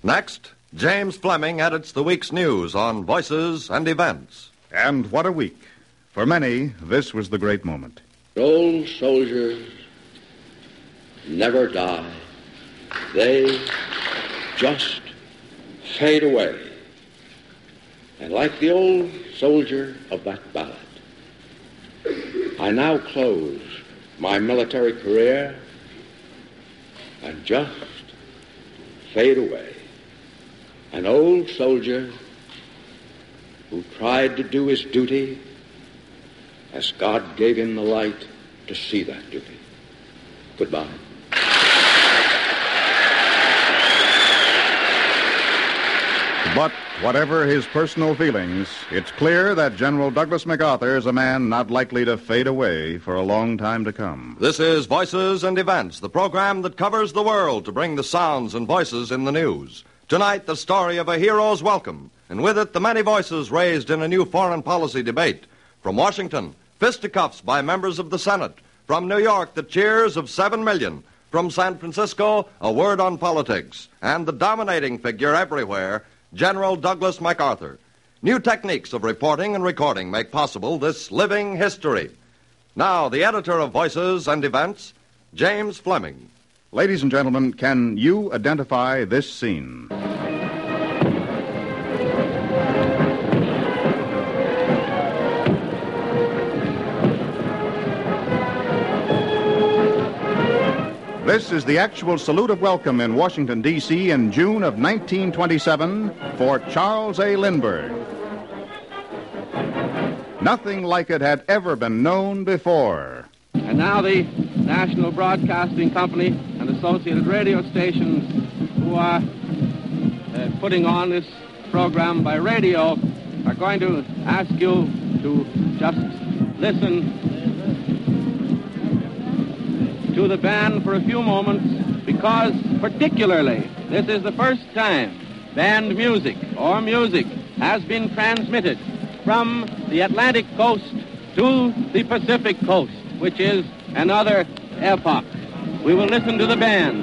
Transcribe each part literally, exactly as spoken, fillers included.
Next, James Fleming edits the week's news on Voices and Events. And what a week. For many, this was the great moment. Old soldiers never die. They just fade away. And like the old soldier of that ballad, I now close my military career and just fade away. An old soldier who tried to do his duty as God gave him the light to see that duty. Goodbye. But whatever his personal feelings, it's clear that General Douglas MacArthur is a man not likely to fade away for a long time to come. This is Voices and Events, the program that covers the world to bring the sounds and voices in the news. Tonight, the story of a hero's welcome, and with it, the many voices raised in a new foreign policy debate. From Washington, fisticuffs by members of the Senate. From New York, the cheers of seven million. From San Francisco, a word on politics. And the dominating figure everywhere, General Douglas MacArthur. New techniques of reporting and recording make possible this living history. Now, the editor of Voices and Events, James Fleming. Ladies and gentlemen, can you identify this scene? This is the actual salute of welcome in Washington, D C in June of nineteen twenty-seven for Charles A. Lindbergh. Nothing like it had ever been known before. And now the National Broadcasting Company and associated radio stations who are uh, putting on this program by radio are going to ask you to just listen to the band for a few moments, because particularly this is the first time band music or music has been transmitted from the Atlantic coast to the Pacific coast, which is another epoch. We will listen to the band.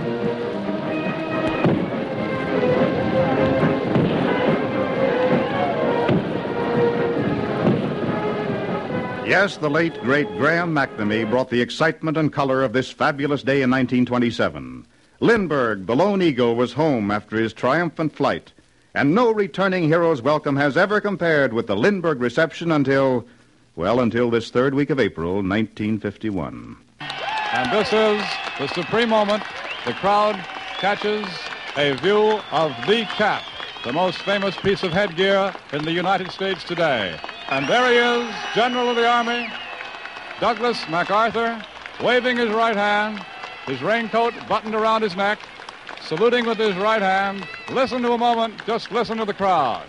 Yes, the late, great Graham McNamee brought the excitement and color of this fabulous day in nineteen twenty-seven. Lindbergh, the lone eagle, was home after his triumphant flight, and no returning hero's welcome has ever compared with the Lindbergh reception until, well, until this third week of April, nineteen fifty-one. And this is the supreme moment. The crowd catches a view of the cap, the most famous piece of headgear in the United States today. And there he is, General of the Army, Douglas MacArthur, waving his right hand, his raincoat buttoned around his neck, saluting with his right hand. Listen to a moment, just listen to the crowd.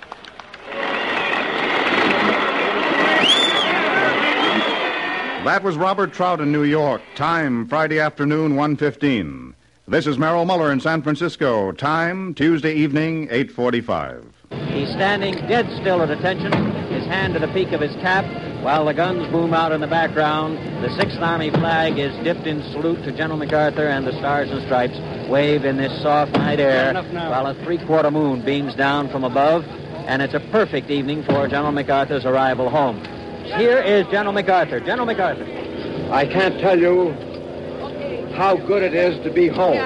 That was Robert Trout in New York. Time, Friday afternoon, one fifteen. This is Merrill Muller in San Francisco. Time, Tuesday evening, eight forty-five. He's standing dead still at attention, his hand to the peak of his cap, while the guns boom out in the background. The Sixth Army flag is dipped in salute to General MacArthur, and the Stars and Stripes wave in this soft night air, while a three-quarter moon beams down from above, and it's a perfect evening for General MacArthur's arrival home. Here is General MacArthur. General MacArthur. I can't tell you how good it is to be home.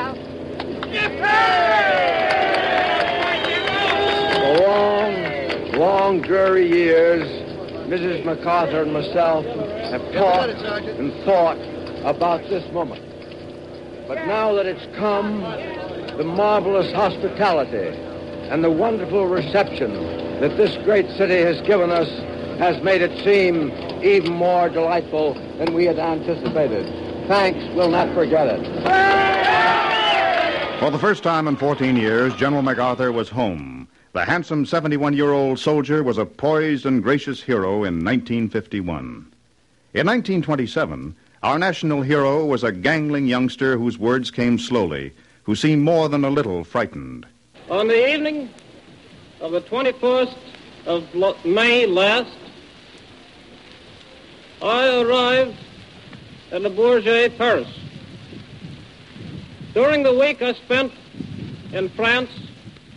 For long, long, dreary years, Missus MacArthur and myself have talked and thought about this moment. But now that it's come, the marvelous hospitality and the wonderful reception that this great city has given us has made it seem even more delightful than we had anticipated. Thanks, we'll not forget it. For the first time in fourteen years, General MacArthur was home. The handsome seventy-one-year-old soldier was a poised and gracious hero in nineteen fifty-one. In nineteen twenty-seven, our national hero was a gangling youngster whose words came slowly, who seemed more than a little frightened. On the evening of the twenty-first of May last, I arrived at Le Bourget, Paris. During the week I spent in France,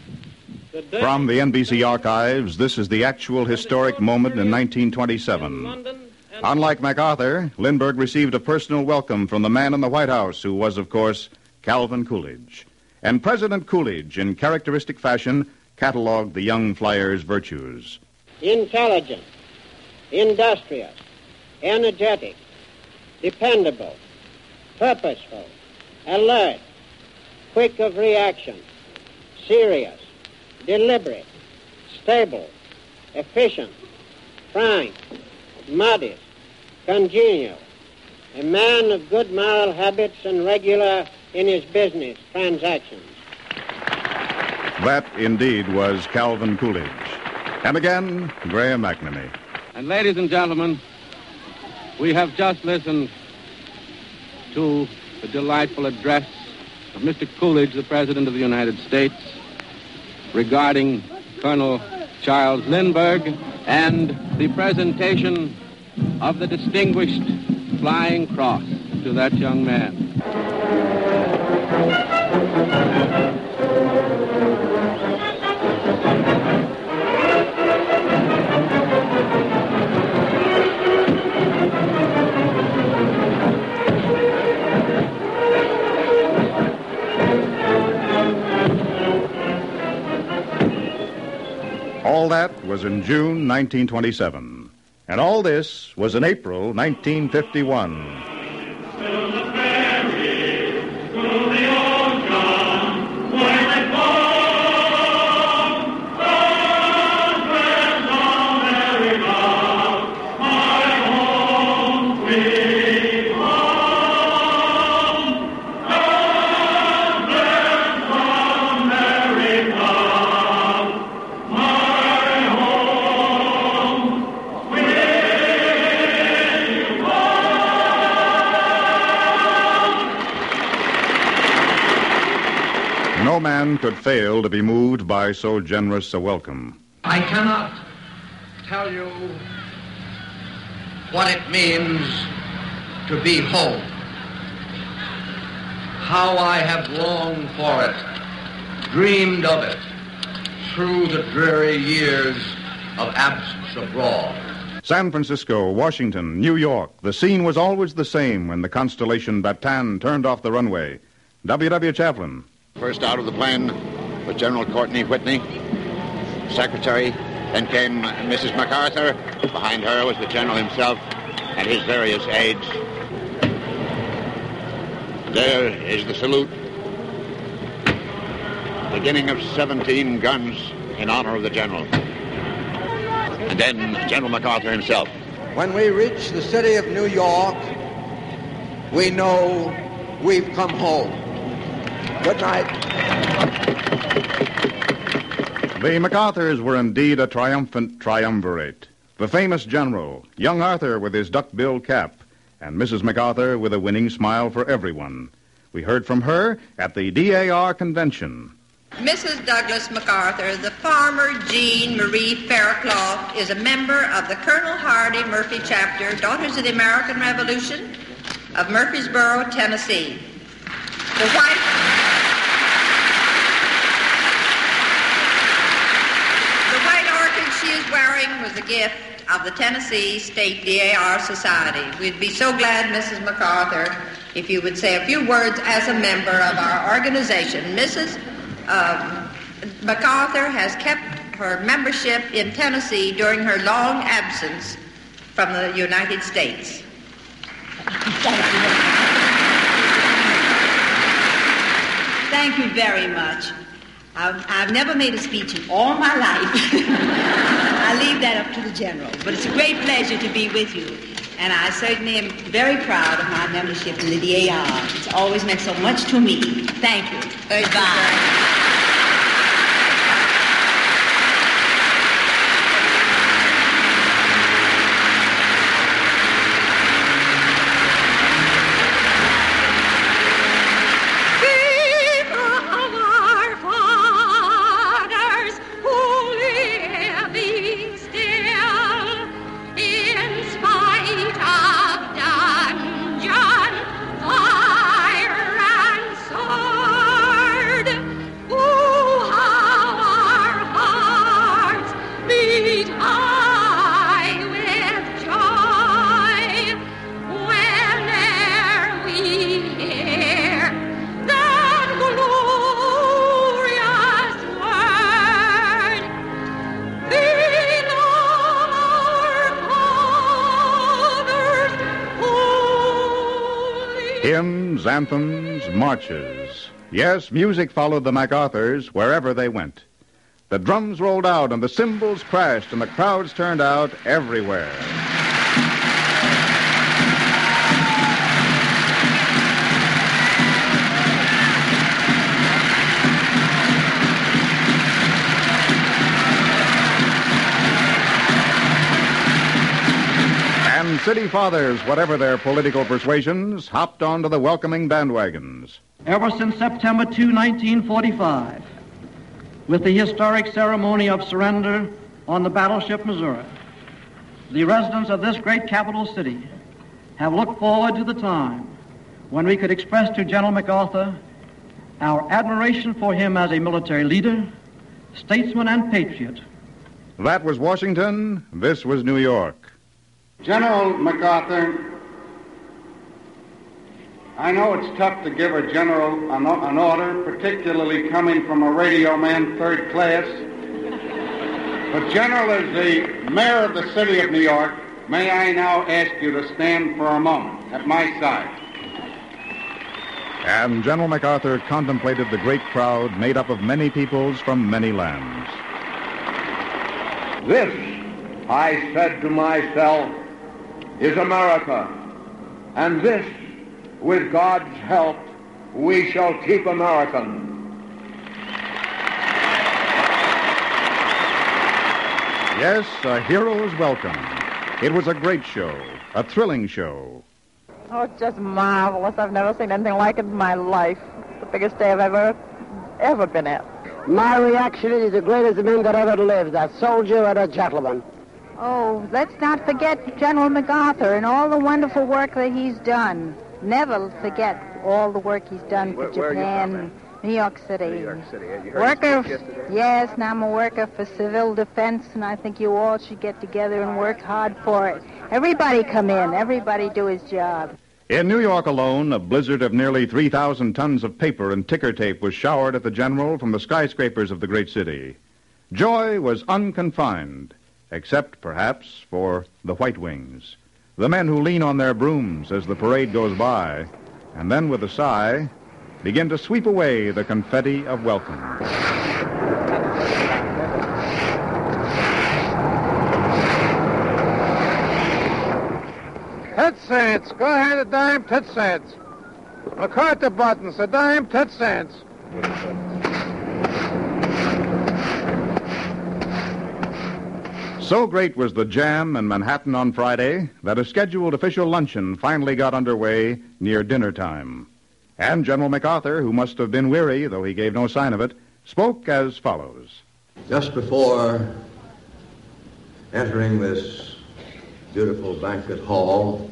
From the N B C archives, this is the actual historic moment in nineteen twenty-seven. Unlike MacArthur, Lindbergh received a personal welcome from the man in the White House, who was, of course, Calvin Coolidge. And President Coolidge, in characteristic fashion, cataloged the young flyer's virtues. Intelligent, industrious, energetic, dependable, purposeful, alert, quick of reaction, serious, deliberate, stable, efficient, frank, modest, congenial, a man of good moral habits and regular in his business transactions. That, indeed, was Calvin Coolidge. And again, Graham McNamee. And ladies and gentlemen, we have just listened to the delightful address of Mister Coolidge, the President of the United States, regarding Colonel Charles Lindbergh and the presentation of the Distinguished Flying Cross to that young man. All that was in June nineteen twenty-seven. And all this was in April nineteen fifty-one. No man could fail to be moved by so generous a welcome. I cannot tell you what it means to be home. How I have longed for it, dreamed of it, through the dreary years of absence abroad. San Francisco, Washington, New York, the scene was always the same when the Constellation Bataan turned off the runway. W W. Chaplin. First out of the plane was General Courtney Whitney, secretary. Then came Missus MacArthur. Behind her was the general himself and his various aides. There is the salute. Beginning of seventeen guns in honor of the general. And then General MacArthur himself. When we reach the city of New York, we know we've come home. Good night. The MacArthurs were indeed a triumphant triumvirate. The famous general, young Arthur with his duck-billed cap, and Missus MacArthur with a winning smile for everyone. We heard from her at the D A R convention. Missus Douglas MacArthur, the farmer Jean Marie Fairclough, is a member of the Colonel Hardy Murphy chapter, Daughters of the American Revolution, of Murfreesboro, Tennessee. The white... she is wearing was a gift of the Tennessee State D A R Society. We'd be so glad, Missus MacArthur, if you would say a few words as a member of our organization. Missus Um, MacArthur has kept her membership in Tennessee during her long absence from the United States. Thank you very much. I've, I've never made a speech in all my life. I leave that up to the general. But it's a great pleasure to be with you. And I certainly am very proud of my membership in the D A R. It's always meant so much to me. Thank you. Thank Goodbye. you. Hymns, anthems, marches. Yes, music followed the MacArthurs wherever they went. The drums rolled out and the cymbals crashed and the crowds turned out everywhere. And city fathers, whatever their political persuasions, hopped onto the welcoming bandwagons. Ever since September second, nineteen forty-five, with the historic ceremony of surrender on the battleship Missouri, the residents of this great capital city have looked forward to the time when we could express to General MacArthur our admiration for him as a military leader, statesman, and patriot. That was Washington. This was New York. General MacArthur, I know it's tough to give a general an, an order, particularly coming from a radio man third class. But, General, as the mayor of the city of New York, may I now ask you to stand for a moment at my side. And General MacArthur contemplated the great crowd made up of many peoples from many lands. This, I said to myself, is America. And this, with God's help, we shall keep American. Yes, a hero's welcome. It was a great show, a thrilling show. Oh, it's just marvelous. I've never seen anything like it in my life. It's the biggest day I've ever, ever been at. My reaction is the greatest men that ever lived, a soldier and a gentleman. Oh, let's not forget General MacArthur and all the wonderful work that he's done. Never forget all the work he's done for where, Japan, where New York City. New York City. You heard worker, yesterday? Yes, and I'm a worker for civil defense, and I think you all should get together and work hard for it. Everybody come in. Everybody do his job. In New York alone, a blizzard of nearly three thousand tons of paper and ticker tape was showered at the general from the skyscrapers of the great city. Joy was unconfined, except, perhaps, for the White Wings, the men who lean on their brooms as the parade goes by, and then, with a sigh, begin to sweep away the confetti of welcome. Tit cents. Go ahead, a dime, tit cents. MacArthur buttons, a dime, tit cents. So great was the jam in Manhattan on Friday that a scheduled official luncheon finally got underway near dinner time. And General MacArthur, who must have been weary, though he gave no sign of it, spoke as follows. Just before entering this beautiful banquet hall,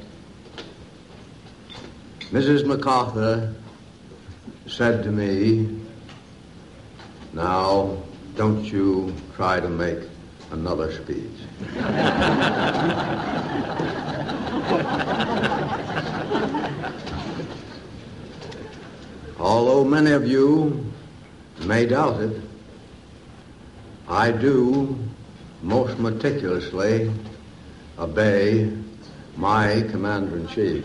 Missus MacArthur said to me, "Now, don't you try to make another speech." Although many of you may doubt it, I do most meticulously obey my commander-in-chief.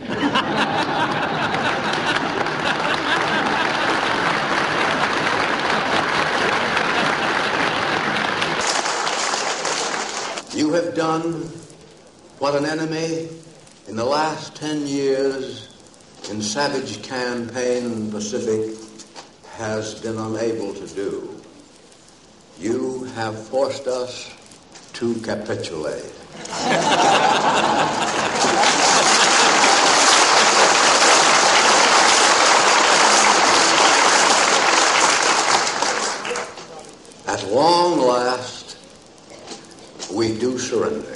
You have done what an enemy in the last ten years in savage campaign in the Pacific has been unable to do. You have forced us to capitulate. At long last, we do surrender.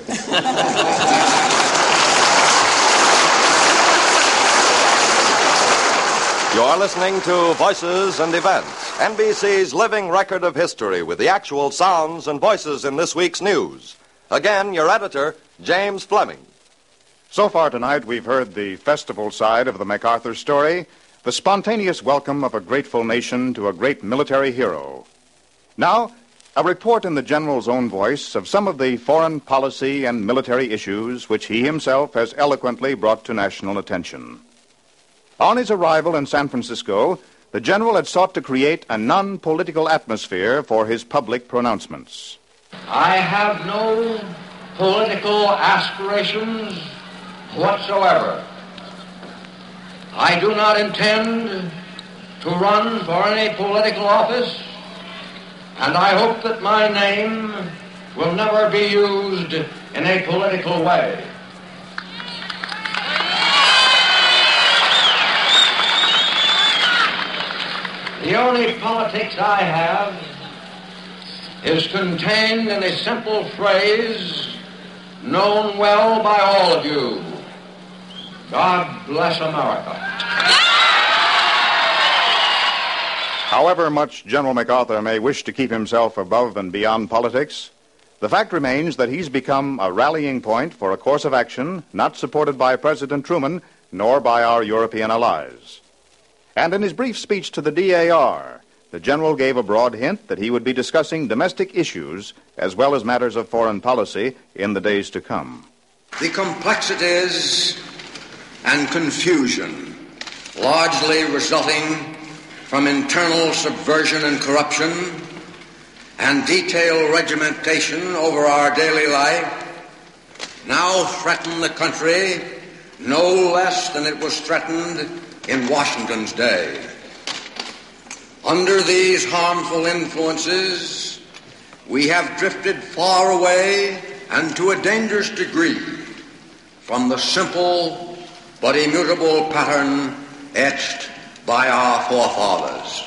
You're listening to Voices and Events, N B C's living record of history with the actual sounds and voices in this week's news. Again, your editor, James Fleming. So far tonight, we've heard the festival side of the MacArthur story, the spontaneous welcome of a grateful nation to a great military hero. Now, a report in the General's own voice of some of the foreign policy and military issues which he himself has eloquently brought to national attention. On his arrival in San Francisco, the general had sought to create a non-political atmosphere for his public pronouncements. I have no political aspirations whatsoever. I do not intend to run for any political office, and I hope that my name will never be used in a political way. The only politics I have is contained in a simple phrase known well by all of you. God bless America. However much General MacArthur may wish to keep himself above and beyond politics, the fact remains that he's become a rallying point for a course of action not supported by President Truman nor by our European allies. And in his brief speech to the D A R, the general gave a broad hint that he would be discussing domestic issues as well as matters of foreign policy in the days to come. The complexities and confusion largely resulting from internal subversion and corruption and detailed regimentation over our daily life now threaten the country no less than it was threatened in Washington's day. Under these harmful influences, we have drifted far away and to a dangerous degree from the simple but immutable pattern etched by our forefathers.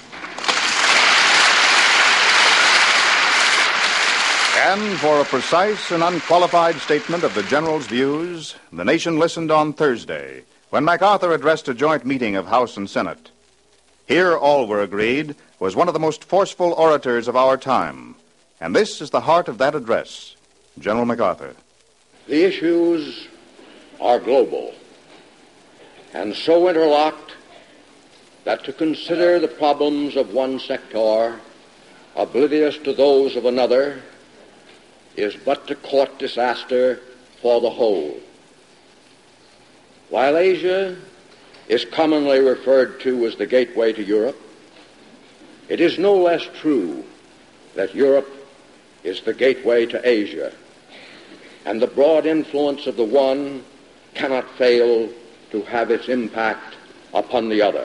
And for a precise and unqualified statement of the general's views, the nation listened on Thursday when MacArthur addressed a joint meeting of House and Senate. Here, all were agreed, was one of the most forceful orators of our time. And this is the heart of that address, General MacArthur. The issues are global and so interlocked that to consider the problems of one sector oblivious to those of another is but to court disaster for the whole. While Asia is commonly referred to as the gateway to Europe, it is no less true that Europe is the gateway to Asia, and the broad influence of the one cannot fail to have its impact upon the other.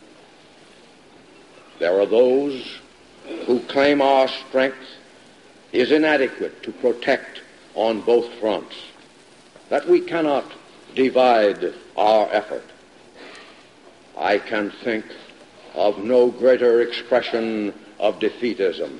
There are those who claim our strength is inadequate to protect on both fronts, that we cannot divide our effort. I can think of no greater expression of defeatism.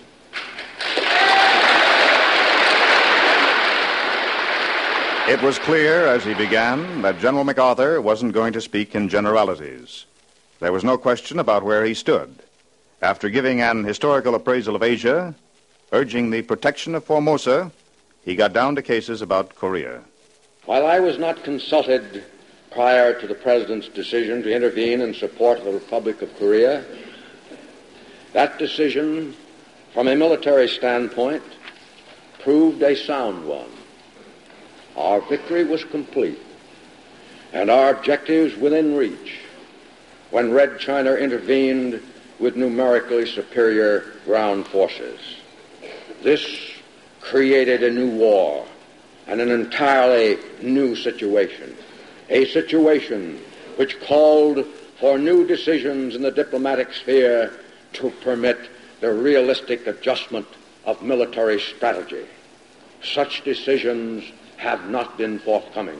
It was clear as he began that General MacArthur wasn't going to speak in generalities. There was no question about where he stood. After giving an historical appraisal of Asia, urging the protection of Formosa, he got down to cases about Korea. While I was not consulted prior to the President's decision to intervene in support of the Republic of Korea, that decision, from a military standpoint, proved a sound one. Our victory was complete, and our objectives within reach when Red China intervened with numerically superior ground forces. This created a new war and an entirely new situation, a situation which called for new decisions in the diplomatic sphere to permit the realistic adjustment of military strategy. Such decisions have not been forthcoming.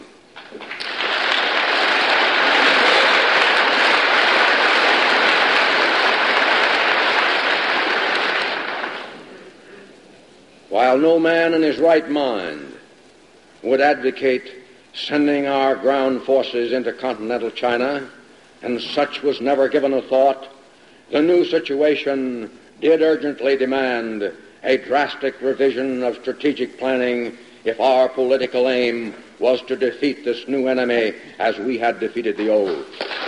While no man in his right mind would advocate sending our ground forces into continental China, and such was never given a thought, the new situation did urgently demand a drastic revision of strategic planning if our political aim was to defeat this new enemy as we had defeated the old.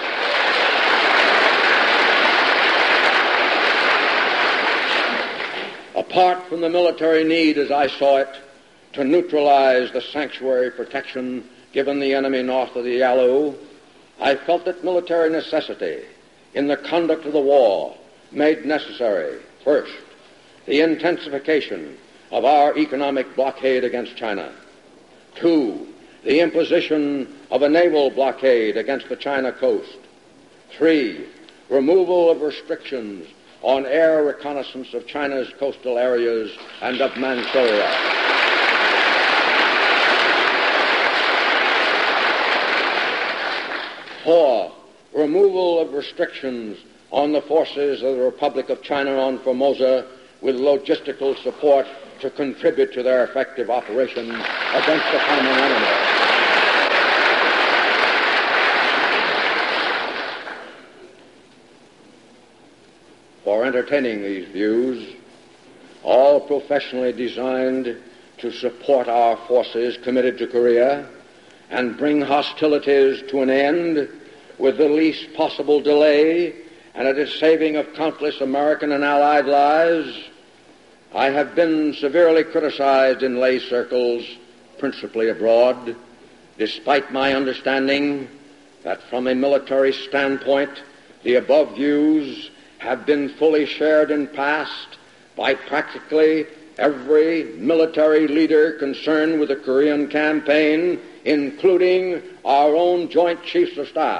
Apart from the military need, as I saw it, to neutralize the sanctuary protection given the enemy north of the Yalu, I felt that military necessity in the conduct of the war made necessary, first, the intensification of our economic blockade against China. Two, the imposition of a naval blockade against the China coast. Three, removal of restrictions on air reconnaissance of China's coastal areas and of Manchuria. Four, removal of restrictions on the forces of the Republic of China on Formosa with logistical support to contribute to their effective operations against the common enemy. For entertaining these views, all professionally designed to support our forces committed to Korea and bring hostilities to an end with the least possible delay and at a saving of countless American and Allied lives, I have been severely criticized in lay circles, principally abroad, despite my understanding that from a military standpoint, the above views have been fully shared in past by practically every military leader concerned with the Korean campaign, including our own Joint Chiefs of Staff.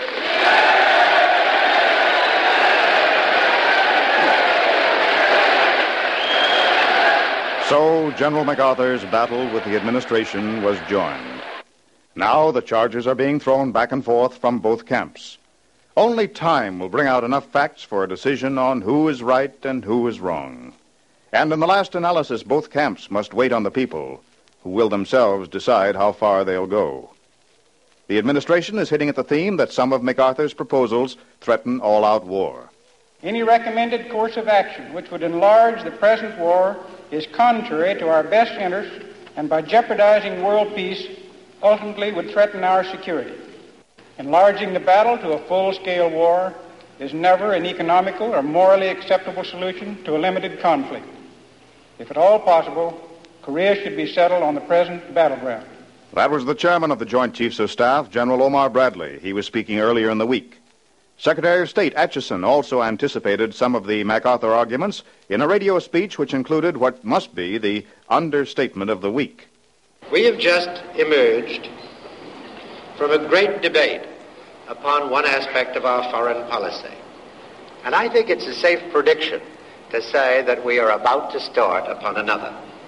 So General MacArthur's battle with the administration was joined. Now the charges are being thrown back and forth from both camps. Only time will bring out enough facts for a decision on who is right and who is wrong. And in the last analysis, both camps must wait on the people, who will themselves decide how far they'll go. The administration is hitting at the theme that some of MacArthur's proposals threaten all-out war. Any recommended course of action which would enlarge the present war is contrary to our best interests and by jeopardizing world peace ultimately would threaten our security. Enlarging the battle to a full-scale war is never an economical or morally acceptable solution to a limited conflict. If at all possible, Korea should be settled on the present battleground. That was the chairman of the Joint Chiefs of Staff, General Omar Bradley. He was speaking earlier in the week. Secretary of State Acheson also anticipated some of the MacArthur arguments in a radio speech which included what must be the understatement of the week. We have just emerged from a great debate upon one aspect of our foreign policy. And I think it's a safe prediction to say that we are about to start upon another.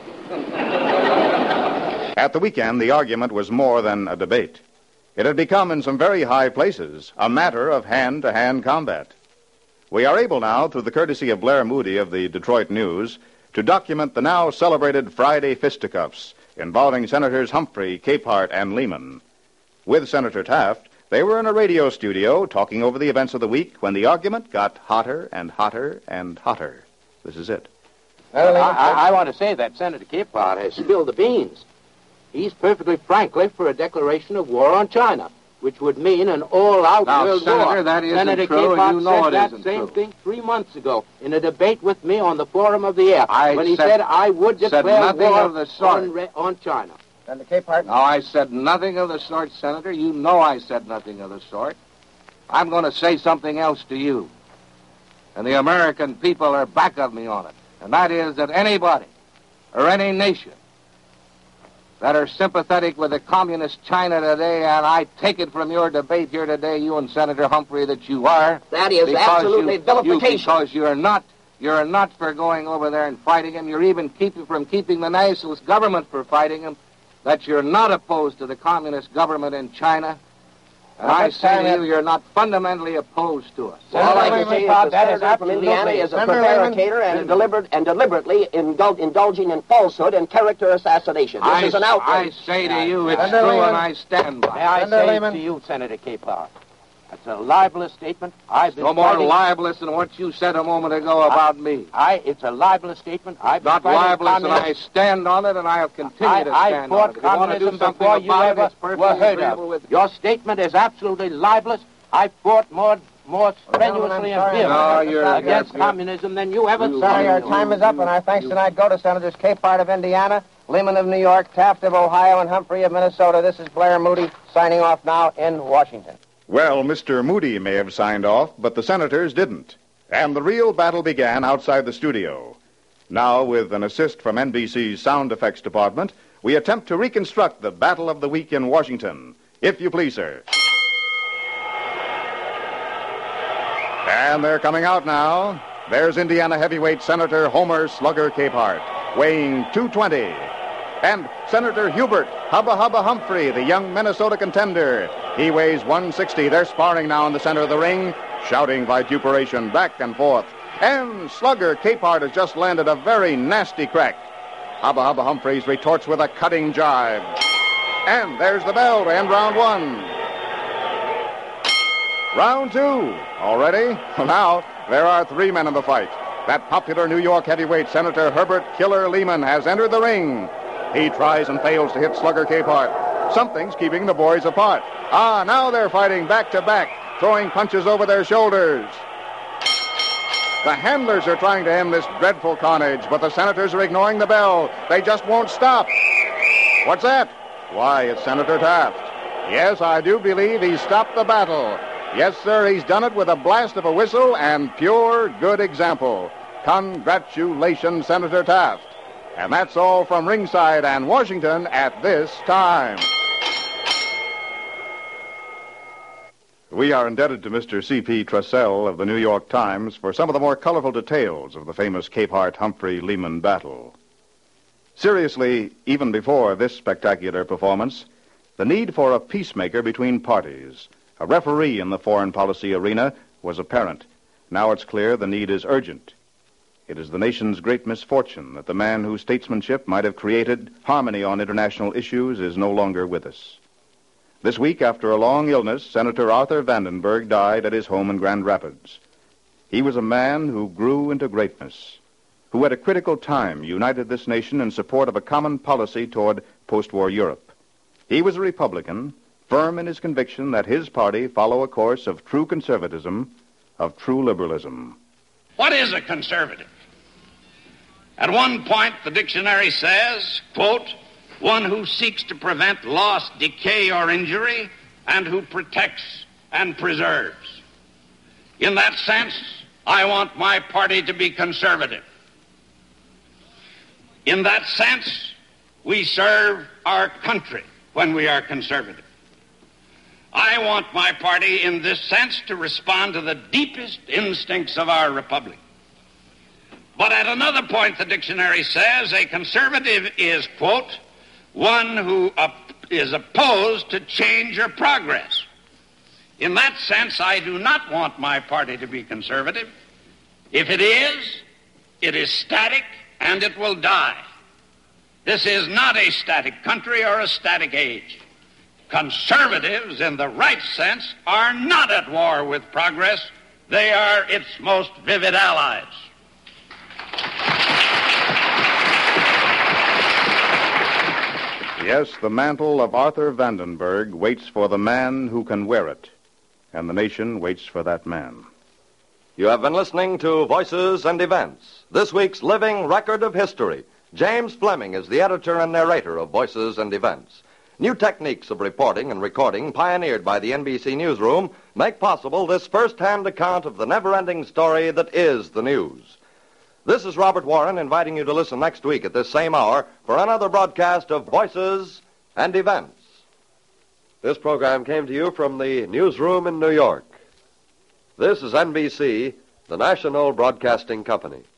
At the weekend, the argument was more than a debate. It had become, in some very high places, a matter of hand-to-hand combat. We are able now, through the courtesy of Blair Moody of the Detroit News, to document the now celebrated Friday fisticuffs involving Senators Humphrey, Capehart, and Lehman. With Senator Taft, they were in a radio studio talking over the events of the week when the argument got hotter and hotter and hotter. This is it. Well, I, I, I want to say that Senator Capehart has spilled the beans. He's perfectly frankly for a declaration of war on China, which would mean an all-out now, world Senator, war. that isn't Senator true, Capehart and you know said it that isn't same true. thing three months ago in a debate with me on the Forum of the Air, I when he said, said I would said declare nothing war of the sort. on, re- on China. Senator Capehart? No, I said nothing of the sort, Senator. You know I said nothing of the sort. I'm going to say something else to you. And the American people are back of me on it. And that is that anybody or any nation that are sympathetic with the communist China today, and I take it from your debate here today, you and Senator Humphrey, that you are. That is absolutely you, vilification. You, because you're not, you're not for going over there and fighting him. You're even keeping from keeping the nationalist government for fighting him. That you're not opposed to the communist government in China. And Well, I let's say try to that. you, you're not fundamentally opposed to us. All I can say is the senator from Indiana is a prevaricator and, deliberate, and deliberately indul- indulging in falsehood and character assassination. This I, is an outrage. I say to you, it's true, and I stand by it. May I say to you, Senator Capehart, that's a libelous statement. I've been No more fighting- libelous than what you said a moment ago about me. I, it's a libelous statement. I've been Not fighting libelous, and I communist- stand on it, and I'll continue I, to I stand fought on it. If you want to do communism something before you about it, ever it's perfectly were heard agreeable of. with me. Your statement is absolutely libelous. I fought more more strenuously and sorry. No, vehemently you're- against you're- communism than you ever You- saw. Sorry, our time is up, and our thanks tonight go to Senators Capehart of Indiana, Lehman of New York, Taft of Ohio, and Humphrey of Minnesota. This is Blair Moody signing off now in Washington. Well, Mister Moody may have signed off, but the senators didn't. And the real battle began outside the studio. Now, with an assist from N B C's Sound Effects Department, we attempt to reconstruct the Battle of the Week in Washington. If you please, sir. And they're coming out now. There's Indiana heavyweight Senator Homer Slugger Capehart, weighing two twenty. And Senator Hubert Hubba Hubba Humphrey, the young Minnesota contender. He weighs one sixty. They're sparring now in the center of the ring, shouting vituperation back and forth. And Slugger Capehart has just landed a very nasty crack. Hubba Hubba Humphreys retorts with a cutting jibe. And there's the bell to end round one. Round two. Already? Well, now, there are three men in the fight. That popular New York heavyweight Senator Herbert Killer Lehman has entered the ring. He tries and fails to hit Slugger Capehart. Something's keeping the boys apart. Ah, now they're fighting back to back, throwing punches over their shoulders. The handlers are trying to end this dreadful carnage, but the senators are ignoring the bell. They just won't stop. What's that? Why, it's Senator Taft. Yes, I do believe he's stopped the battle. Yes, sir, he's done it with a blast of a whistle and pure good example. Congratulations, Senator Taft. And that's all from ringside and Washington at this time. We are indebted to Mister C P Trussell of the New York Times for some of the more colorful details of the famous Capehart-Humphrey-Lehman battle. Seriously, even before this spectacular performance, the need for a peacemaker between parties, a referee in the foreign policy arena, was apparent. Now it's clear the need is urgent. It is the nation's great misfortune that the man whose statesmanship might have created harmony on international issues is no longer with us. This week, after a long illness, Senator Arthur Vandenberg died at his home in Grand Rapids. He was a man who grew into greatness, who at a critical time united this nation in support of a common policy toward post-war Europe. He was a Republican, firm in his conviction that his party follow a course of true conservatism, of true liberalism. What is a conservative? At one point, the dictionary says, quote, one who seeks to prevent loss, decay, or injury, and who protects and preserves. In that sense, I want my party to be conservative. In that sense, we serve our country when we are conservative. I want my party, in this sense, to respond to the deepest instincts of our republic. But at another point, the dictionary says a conservative is, quote, one who op- is opposed to change or progress. In that sense, I do not want my party to be conservative. If it is, it is static and it will die. This is not a static country or a static age. Conservatives, in the right sense, are not at war with progress. They are its most vivid allies. Yes, the mantle of Arthur Vandenberg waits for the man who can wear it, and the nation waits for that man. You have been listening to Voices and Events, this week's living record of history. James Fleming is the editor and narrator of Voices and Events. New techniques of reporting and recording pioneered by the N B C newsroom make possible this first-hand account of the never-ending story that is the news. This is Robert Warren inviting you to listen next week at this same hour for another broadcast of Voices and Events. This program came to you from the newsroom in New York. This is N B C, the National Broadcasting Company.